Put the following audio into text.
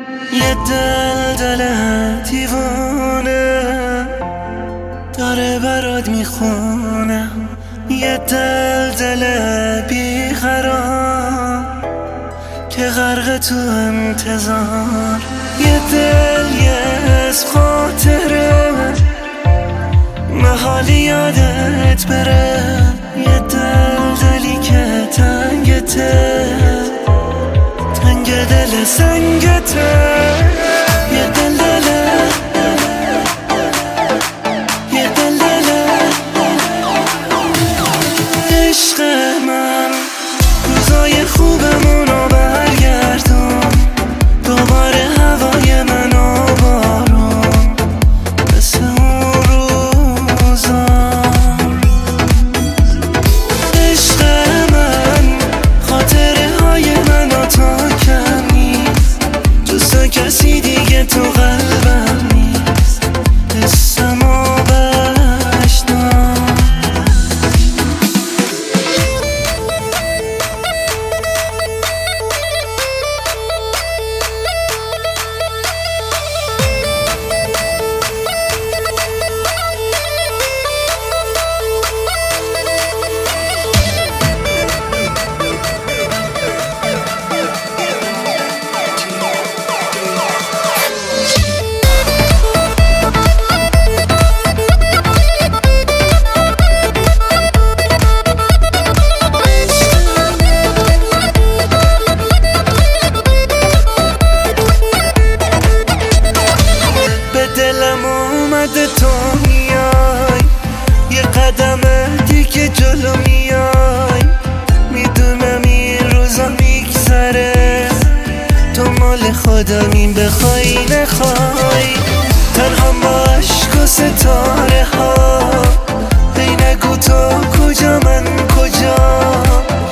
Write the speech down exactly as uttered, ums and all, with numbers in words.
یه دل دل دیوانه داره برات میخونه، یه دل دل بیقرار که غرق تو انتظار، یه دل یه از خاطره محالی یادت بره، یه دل دلی که تنگته تنگ دل سنگته، یه دل دله یه دل دله عشق من، روزای خوبمونو برگردون، دوباره هوای من و بارون مثل اون روزا. عشق من خاطره های منو تا کم نیست، جز کسی دیگه تو قلبم نیست، حسمو بشنو. دلم اومده تو میای، یه قدم دیگه جلو میای، میدونم این روزا میگذره، تو مال خودمین بخوای نخوای، تنها با عشق و ستاره ها، هی نگو تو کجا من کجا،